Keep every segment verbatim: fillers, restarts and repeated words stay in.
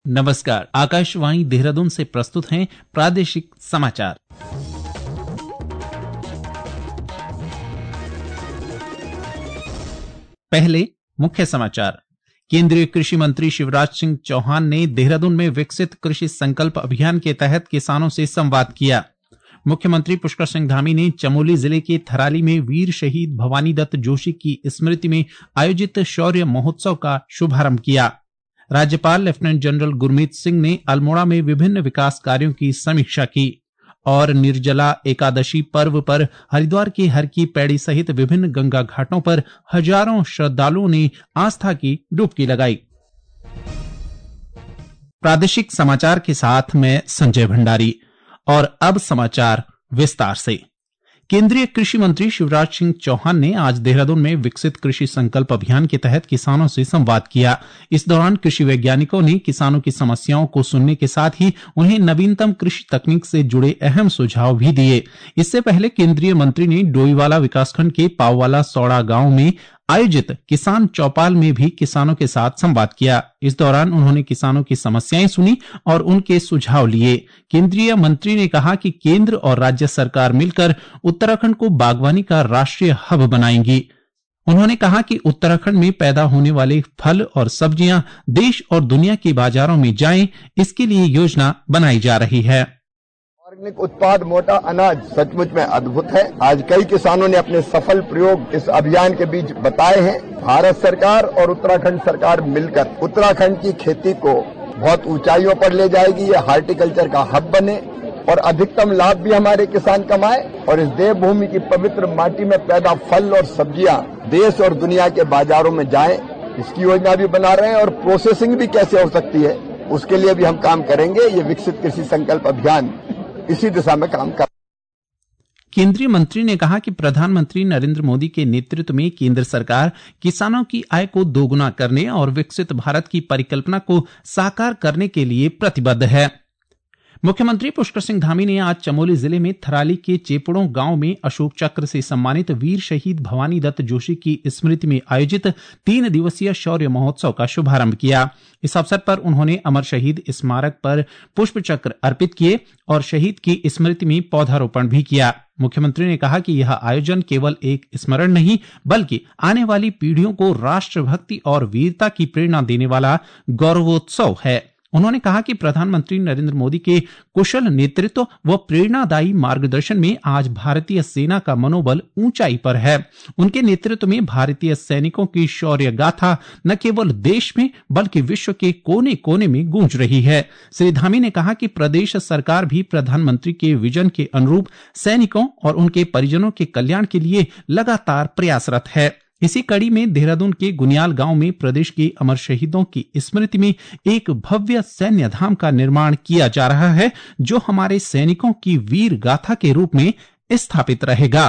नमस्कार, आकाशवाणी देहरादून से प्रस्तुत हैं प्रादेशिक समाचार। पहले मुख्य समाचार। केंद्रीय कृषि मंत्री शिवराज सिंह चौहान ने देहरादून में विकसित कृषि संकल्प अभियान के तहत किसानों से संवाद किया। मुख्यमंत्री पुष्कर सिंह धामी ने चमोली जिले के थराली में वीर शहीद भवानी दत्त जोशी की स्मृति में आयोजित शौर्य महोत्सव का शुभारंभ किया। राज्यपाल लेफ्टिनेंट जनरल गुरमीत सिंह ने अल्मोड़ा में विभिन्न विकास कार्यों की समीक्षा की और निर्जला एकादशी पर्व पर हरिद्वार के हर की पैड़ी सहित विभिन्न गंगा घाटों पर हजारों श्रद्धालुओं ने आस्था की डुबकी लगाई। प्रादेशिक समाचार के साथ मैं संजय भंडारी और अब समाचार विस्तार से। केंद्रीय कृषि मंत्री शिवराज सिंह चौहान ने आज देहरादून में विकसित कृषि संकल्प अभियान के तहत किसानों से संवाद किया। इस दौरान कृषि वैज्ञानिकों ने किसानों की समस्याओं को सुनने के साथ ही उन्हें नवीनतम कृषि तकनीक से जुड़े अहम सुझाव भी दिए। इससे पहले केंद्रीय मंत्री ने डोईवाला विकासखंड के पाववाला सौड़ा गांव में आयोजित किसान चौपाल में भी किसानों के साथ संवाद किया। इस दौरान उन्होंने किसानों की समस्याएं सुनी और उनके सुझाव लिए। केंद्रीय मंत्री ने कहा कि केंद्र और राज्य सरकार मिलकर उत्तराखंड को बागवानी का राष्ट्रीय हब बनाएंगी। उन्होंने कहा कि उत्तराखंड में पैदा होने वाले फल और सब्जियां देश और दुनिया के बाजारों में जाएं, इसके लिए योजना बनाई जा रही है। ऑर्गेनिक उत्पाद मोटा अनाज सचमुच में अद्भुत है। आज कई किसानों ने अपने सफल प्रयोग इस अभियान के बीच बताए हैं। भारत सरकार और उत्तराखंड सरकार मिलकर उत्तराखंड की खेती को बहुत ऊंचाइयों पर ले जाएगी। ये हार्टिकल्चर का हब बने और अधिकतम लाभ भी हमारे किसान कमाए और इस देवभूमि की पवित्र माटी में पैदा फल और सब्जियां देश और दुनिया के बाजारों में जाएं, इसकी योजना भी बना रहे हैं। और प्रोसेसिंग भी कैसे हो सकती है उसके लिए भी हम काम करेंगे। ये विकसित कृषि संकल्प अभियान इसी दिशा में काम कर। केंद्रीय मंत्री ने कहा कि प्रधानमंत्री नरेंद्र मोदी के नेतृत्व में केंद्र सरकार किसानों की आय को दोगुना करने और विकसित भारत की परिकल्पना को साकार करने के लिए प्रतिबद्ध है। मुख्यमंत्री पुष्कर सिंह धामी ने आज चमोली जिले में थराली के चेपड़ों गांव में अशोक चक्र से सम्मानित वीर शहीद भवानी दत्त जोशी की स्मृति में आयोजित तीन दिवसीय शौर्य महोत्सव का शुभारंभ किया। इस अवसर पर उन्होंने अमर शहीद स्मारक पर पुष्प चक्र अर्पित किए और शहीद की स्मृति में पौधारोपण भी किया। मुख्यमंत्री ने कहा कि यह आयोजन केवल एक स्मरण नहीं बल्कि आने वाली पीढ़ियों को राष्ट्रभक्ति और वीरता की प्रेरणा देने वाला गौरवोत्सव है। उन्होंने कहा कि प्रधानमंत्री नरेंद्र मोदी के कुशल नेतृत्व व प्रेरणादायी मार्गदर्शन में आज भारतीय सेना का मनोबल ऊंचाई पर है। उनके नेतृत्व में भारतीय सैनिकों की शौर्य गाथा न केवल देश में बल्कि विश्व के कोने कोने में गूंज रही है। श्री धामी ने कहा कि प्रदेश सरकार भी प्रधानमंत्री के विजन के अनुरूप सैनिकों और उनके परिजनों के कल्याण के लिए लगातार प्रयासरत है। इसी कड़ी में देहरादून के गुनियाल गांव में प्रदेश के अमर शहीदों की स्मृति में एक भव्य सैन्य धाम का निर्माण किया जा रहा है, जो हमारे सैनिकों की वीर गाथा के रूप में स्थापित रहेगा।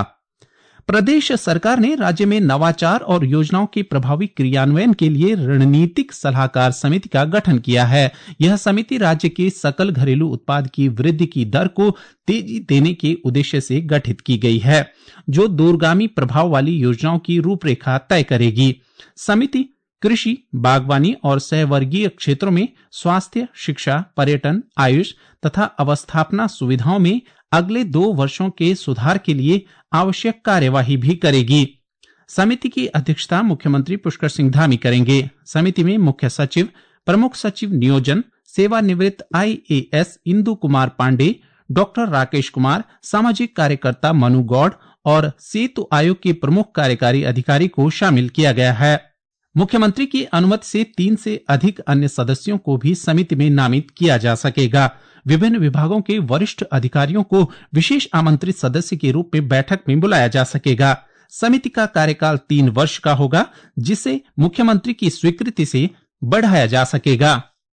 प्रदेश सरकार ने राज्य में नवाचार और योजनाओं के प्रभावी क्रियान्वयन के लिए रणनीतिक सलाहकार समिति का गठन किया है। यह समिति राज्य के सकल घरेलू उत्पाद की वृद्धि की दर को तेजी देने के उद्देश्य से गठित की गई है, जो दूरगामी प्रभाव वाली योजनाओं की रूपरेखा तय करेगी। समिति कृषि, बागवानी और सहवर्गीय क्षेत्रों में स्वास्थ्य, शिक्षा, पर्यटन, आयुष तथा अवस्थापना सुविधाओं में अगले दो वर्षों के सुधार के लिए आवश्यक कार्यवाही भी करेगी। समिति की अध्यक्षता मुख्यमंत्री पुष्कर सिंह धामी करेंगे। समिति में मुख्य सचिव, प्रमुख सचिव नियोजन, सेवानिवृत्त आईएएस इंदु कुमार पांडे, डॉक्टर राकेश कुमार, सामाजिक कार्यकर्ता मनु गौड़ और सेतु आयोग के प्रमुख कार्यकारी अधिकारी को शामिल किया गया है। मुख्यमंत्री की अनुमति से तीन से अधिक अन्य सदस्यों को भी समिति में नामित किया जा सकेगा। विभिन्न विभागों के वरिष्ठ अधिकारियों को विशेष आमंत्रित सदस्य के रूप में बैठक में बुलाया जा सकेगा। समिति का कार्यकाल तीन वर्ष का होगा, जिसे मुख्यमंत्री की स्वीकृति से बढ़ाया जा सकेगा।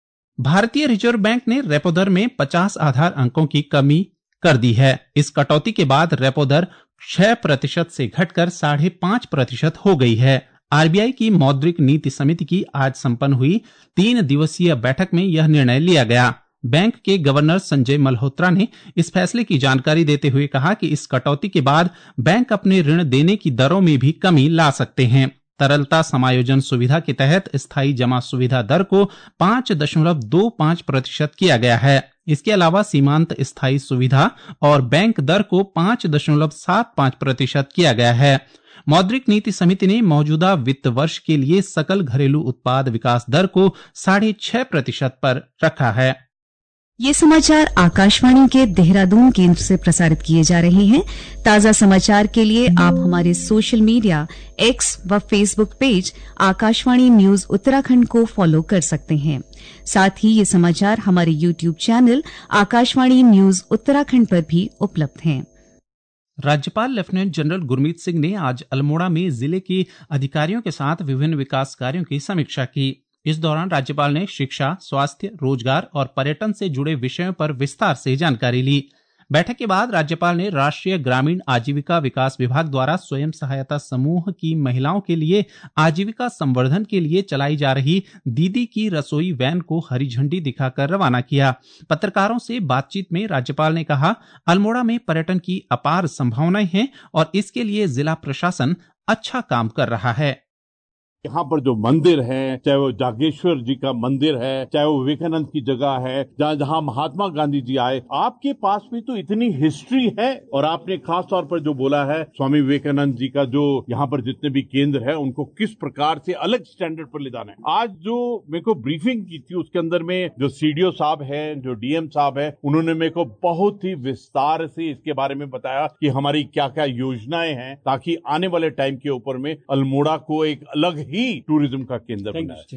भारतीय रिजर्व बैंक ने रेपो दर में पचास आधार अंकों की कमी कर दी है। इस कटौती के बाद रेपो दर छह प्रतिशत से घटकर साढ़े पांच प्रतिशत हो गई है। आरबीआई की मौद्रिक नीति समिति की आज संपन्न हुई तीन दिवसीय बैठक में यह निर्णय लिया गया। बैंक के गवर्नर संजय मल्होत्रा ने इस फैसले की जानकारी देते हुए कहा कि इस कटौती के बाद बैंक अपने ऋण देने की दरों में भी कमी ला सकते हैं। तरलता समायोजन सुविधा के तहत स्थायी जमा सुविधा दर को पांच दशमलव दो पांच प्रतिशत किया गया है। इसके अलावा सीमांत स्थायी सुविधा और बैंक दर को पांच दशमलव सात पांच प्रतिशत किया गया है। मौद्रिक नीति समिति ने मौजूदा वित्त वर्ष के लिए सकल घरेलू उत्पाद विकास दर को साढ़े छह प्रतिशत पर रखा है। ये समाचार आकाशवाणी के देहरादून केंद्र से प्रसारित किए जा रहे हैं। ताजा समाचार के लिए आप हमारे सोशल मीडिया एक्स व Facebook page Akashvani news Uttarakhand को फॉलो कर सकते हैं। साथ ही ये समाचार हमारे YouTube channel Akashvani news Uttarakhand पर भी उपलब्ध हैं। राज्यपाल लेफ्टिनेंट जनरल गुरमीत सिंह ने आज अल्मोड़ा में जिले के अधिकारियों के साथ विभिन्न विकास कार्यों की समीक्षा की। इस दौरान राज्यपाल ने शिक्षा, स्वास्थ्य, रोजगार और पर्यटन से जुड़े विषयों पर विस्तार से जानकारी ली। बैठक के बाद राज्यपाल ने राष्ट्रीय ग्रामीण आजीविका विकास विभाग द्वारा स्वयं सहायता समूह की महिलाओं के लिए आजीविका संवर्धन के लिए चलाई जा रही दीदी की रसोई वैन को हरी झंडी दिखाकर रवाना किया। पत्रकारों से बातचीत में राज्यपाल ने कहा, अल्मोड़ा में पर्यटन की अपार संभावनाएं हैं और इसके लिए जिला प्रशासन अच्छा काम कर रहा है। यहाँ पर जो मंदिर है, चाहे वो जागेश्वर जी का मंदिर है, चाहे वो विवेकानंद की जगह है, जहाँ जहाँ महात्मा गांधी जी आए, आपके पास भी तो इतनी हिस्ट्री है। और आपने खास तौर पर जो बोला है स्वामी विवेकानंद जी का, जो यहाँ पर जितने भी केंद्र है उनको किस प्रकार से अलग स्टैंडर्ड पर ले जाना है। आज जो मेरे को ब्रीफिंग की थी उसके अंदर में जो सीडीओ साहब है, जो डीएम साहब है, उन्होंने मेरे को बहुत ही विस्तार से इसके बारे में बताया कि हमारी क्या क्या योजनाएं हैं, ताकि आने वाले टाइम के ऊपर में अल्मोड़ा को एक अलग ही टूरिज्म का केंद्र बनाया।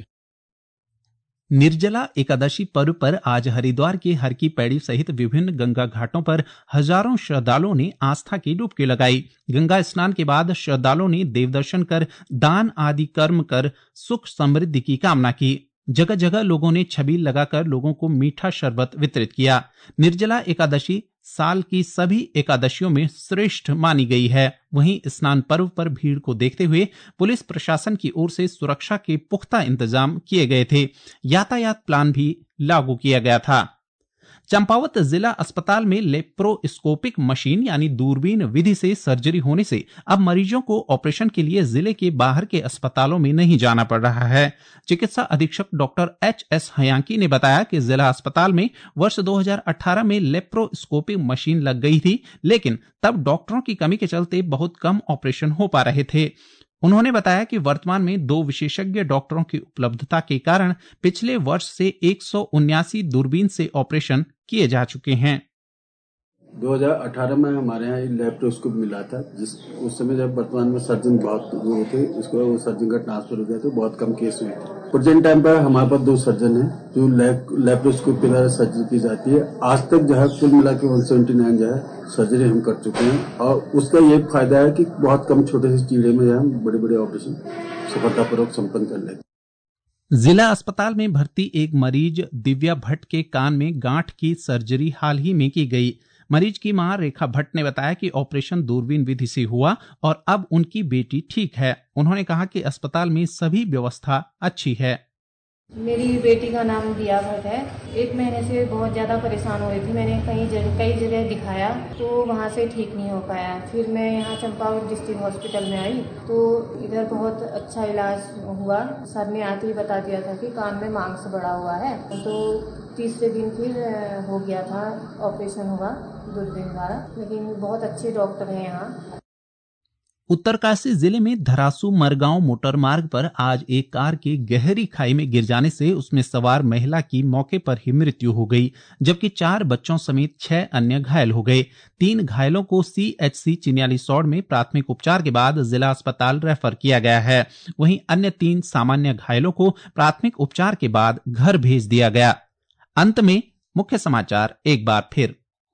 निर्जला एकादशी पर्व पर आज हरिद्वार के हर की पैड़ी सहित विभिन्न गंगा घाटों पर हजारों श्रद्धालुओं ने आस्था की डुबकी लगाई। गंगा स्नान के बाद श्रद्धालुओं ने देवदर्शन कर दान आदि कर्म कर सुख समृद्धि की कामना की। जगह जगह लोगों ने छबील लगाकर लोगों को मीठा शरबत वितरित किया। निर्जला एकादशी साल की सभी एकादशियों में श्रेष्ठ मानी गई है। वहीं स्नान पर्व पर भीड़ को देखते हुए पुलिस प्रशासन की ओर से सुरक्षा के पुख्ता इंतजाम किए गए थे। यातायात प्लान भी लागू किया गया था। चंपावत जिला अस्पताल में लेप्रोस्कोपिक मशीन यानी दूरबीन विधि से सर्जरी होने से अब मरीजों को ऑपरेशन के लिए जिले के बाहर के अस्पतालों में नहीं जाना पड़ रहा है। चिकित्सा अधीक्षक डॉक्टर एच एस हयांकी ने बताया कि जिला अस्पताल में वर्ष दो हज़ार अठारह में लेप्रोस्कोपिक मशीन लग गई थी, लेकिन तब डॉक्टरों की कमी के चलते बहुत कम ऑपरेशन हो पा रहे थे। उन्होंने बताया कि वर्तमान में दो विशेषज्ञ डॉक्टरों की उपलब्धता के कारण पिछले वर्ष से एक सौ उन्यासी दूरबीन से ऑपरेशन किए जा चुके हैं। दो हज़ार अठारह में हमारे यहाँ लेप्रोस्कोप मिला था, जिस उस समय जब वर्तमान में सर्जन बहुत वो थे, इसको वो सर्जन का ट्रांसफर हो गया तो बहुत कम केस हुए थे। प्रेजेंट टाइम पर हमारे पास दो सर्जन हैं जो लेप्रोस्कोप के द्वारा सर्जरी की जाती है। आज तक जो है कुल मिला के एक सौ उन्यासी जो है सर्जरी हम कर चुके हैं और उसका ये फायदा है कि बहुत कम छोटे से चीड़े में हम बड़े बड़े ऑपरेशन सफलतापूर्वक संपन्न कर लेते हैं। जिला अस्पताल में भर्ती एक मरीज दिव्या भट्ट के कान में गांठ की सर्जरी हाल ही में की गई। मरीज की मां रेखा भट्ट ने बताया कि ऑपरेशन दूरबीन विधि से हुआ और अब उनकी बेटी ठीक है। उन्होंने कहा कि अस्पताल में सभी व्यवस्था अच्छी है। मेरी बेटी का नाम दिया भट्ट है। एक महीने से बहुत ज़्यादा परेशान हो रही थी। मैंने कई जगह कई जगह दिखाया तो वहाँ से ठीक नहीं हो पाया। फिर मैं यहाँ चंपावत डिस्ट्रिक्ट हॉस्पिटल में आई तो इधर बहुत अच्छा इलाज हुआ। सर ने आते ही बता दिया था कि कान में मांस बढ़ा हुआ है, तो तीसरे दिन फिर हो गया था, ऑपरेशन हुआ दूरबीन द्वारा। लेकिन बहुत अच्छे डॉक्टर हैं यहाँ। उत्तरकाशी जिले में धरासू मरगांव मोटरमार्ग पर आज एक कार के गहरी खाई में गिर जाने से उसमें सवार महिला की मौके पर ही मृत्यु हो गई, जबकि चार बच्चों समेत छह अन्य घायल हो गए। तीन घायलों को सीएचसी चिन्यालीसौड़ में प्राथमिक उपचार के बाद जिला अस्पताल रेफर किया गया है। वहीं अन्य तीन सामान्य घायलों को प्राथमिक उपचार के बाद घर भेज दिया गया। अंत में मुख्य समाचार एक बार फिर।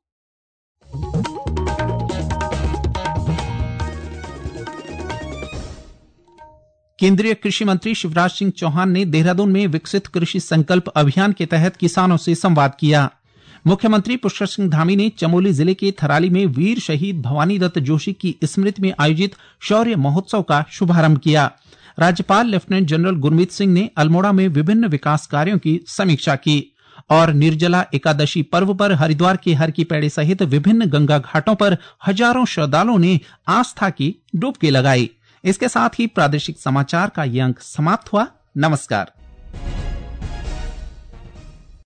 केंद्रीय कृषि मंत्री शिवराज सिंह चौहान ने देहरादून में विकसित कृषि संकल्प अभियान के तहत किसानों से संवाद किया। मुख्यमंत्री पुष्कर सिंह धामी ने चमोली जिले के थराली में वीर शहीद भवानी दत्त जोशी की स्मृति में आयोजित शौर्य महोत्सव का शुभारंभ किया। राज्यपाल लेफ्टिनेंट जनरल गुरमीत सिंह ने अल्मोड़ा में विभिन्न विकास कार्यों की समीक्षा की और निर्जला एकादशी पर्व पर हरिद्वार के हर की पैड़ी सहित विभिन्न गंगा घाटों पर हजारों श्रद्धालुओं ने आस्था की डुबकी लगाई। इसके साथ ही प्रादेशिक समाचार का ये अंक समाप्त हुआ। नमस्कार।